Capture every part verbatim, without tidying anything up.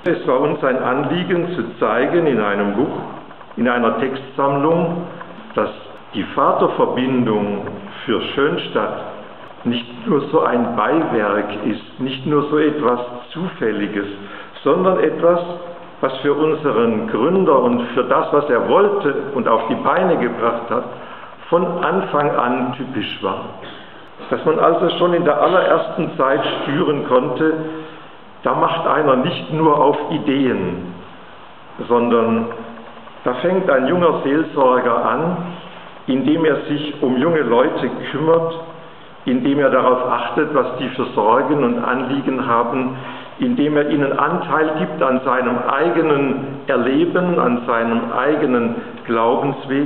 Es war uns ein Anliegen zu zeigen in einem Buch, in einer Textsammlung, dass die Vaterverbindung für Schönstadt nicht nur so ein Beiwerk ist, nicht nur so etwas Zufälliges, sondern etwas, was für unseren Gründer und für das, was er wollte und auf die Beine gebracht hat, von Anfang an typisch war. Dass man also schon in der allerersten Zeit spüren konnte, da macht einer nicht nur auf Ideen, sondern da fängt ein junger Seelsorger an, indem er sich um junge Leute kümmert, indem er darauf achtet, was die für Sorgen und Anliegen haben, indem er ihnen Anteil gibt an seinem eigenen Erleben, an seinem eigenen Glaubensweg,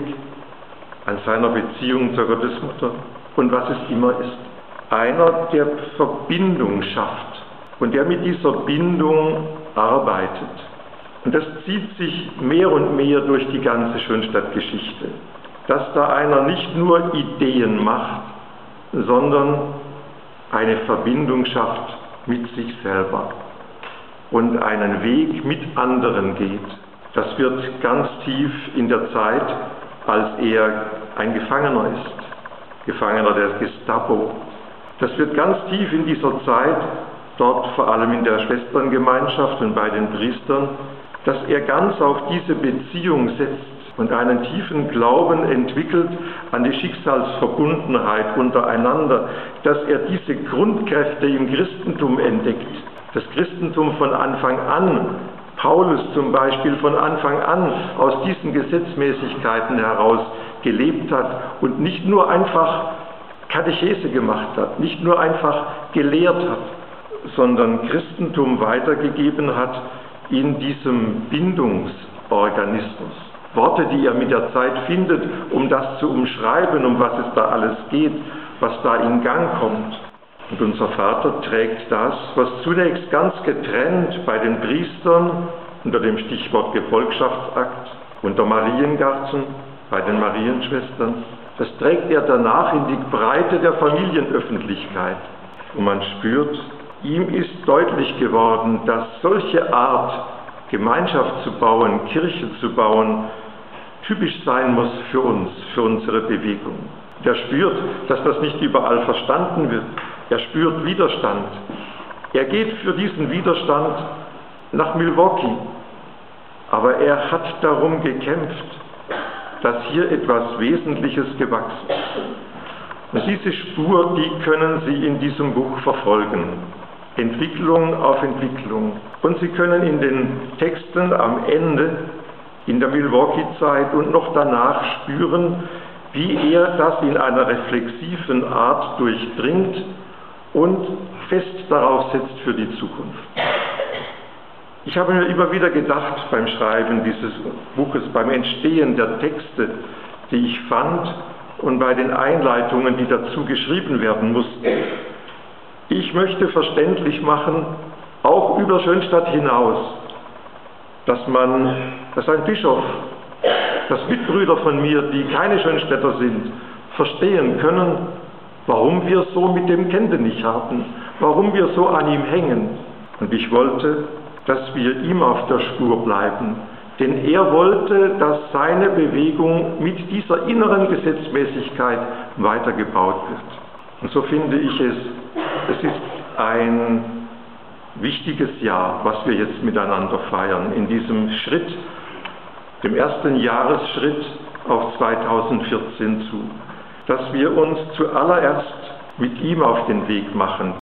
an seiner Beziehung zur Gottesmutter und was es immer ist. Einer, der Verbindung schafft und der mit dieser Bindung arbeitet. Und das zieht sich mehr und mehr durch die ganze Schönstadtgeschichte. Dass da einer nicht nur Ideen macht, sondern eine Verbindung schafft mit sich selber und einen Weg mit anderen geht. Das wird ganz tief in der Zeit, als er ein Gefangener ist, Gefangener der Gestapo. Das wird ganz tief in dieser Zeit, dort vor allem in der Schwesterngemeinschaft und bei den Priestern, dass er ganz auf diese Beziehung setzt und einen tiefen Glauben entwickelt an die Schicksalsverbundenheit untereinander, dass er diese Grundkräfte im Christentum entdeckt. Das Christentum von Anfang an, Paulus zum Beispiel von Anfang an aus diesen Gesetzmäßigkeiten heraus gelebt hat und nicht nur einfach Katechese gemacht hat, nicht nur einfach gelehrt hat, sondern Christentum weitergegeben hat in diesem Bindungsorganismus. Worte, die er mit der Zeit findet, um das zu umschreiben, um was es da alles geht, was da in Gang kommt. Und unser Vater trägt das, was zunächst ganz getrennt bei den Priestern unter dem Stichwort Gefolgschaftsakt, unter Mariengarten, bei den Marienschwestern, das trägt er danach in die Breite der Familienöffentlichkeit. Und man spürt, ihm ist deutlich geworden, dass solche Art, Gemeinschaft zu bauen, Kirche zu bauen, typisch sein muss für uns, für unsere Bewegung. Er spürt, dass das nicht überall verstanden wird. Er spürt Widerstand. Er geht für diesen Widerstand nach Milwaukee. Aber er hat darum gekämpft, dass hier etwas Wesentliches gewachsen ist. Und diese Spur, die können Sie in diesem Buch verfolgen. Entwicklung auf Entwicklung. Und Sie können in den Texten am Ende, in der Milwaukee-Zeit und noch danach spüren, wie er das in einer reflexiven Art durchdringt und fest darauf setzt für die Zukunft. Ich habe mir immer wieder gedacht beim Schreiben dieses Buches, beim Entstehen der Texte, die ich fand und bei den Einleitungen, die dazu geschrieben werden mussten. Ich möchte verständlich machen, auch über Schönstadt hinaus, dass man, dass ein Bischof, dass Mitbrüder von mir, die keine Schönstädter sind, verstehen können, warum wir so mit dem Kendenich haben, warum wir so an ihm hängen. Und ich wollte, dass wir ihm auf der Spur bleiben, denn er wollte, dass seine Bewegung mit dieser inneren Gesetzmäßigkeit weitergebaut wird. Und so finde ich es, es ist ein wichtiges Jahr, was wir jetzt miteinander feiern, in diesem Schritt, dem ersten Jahresschritt auf zweitausendvierzehn zu, dass wir uns zuallererst mit ihm auf den Weg machen.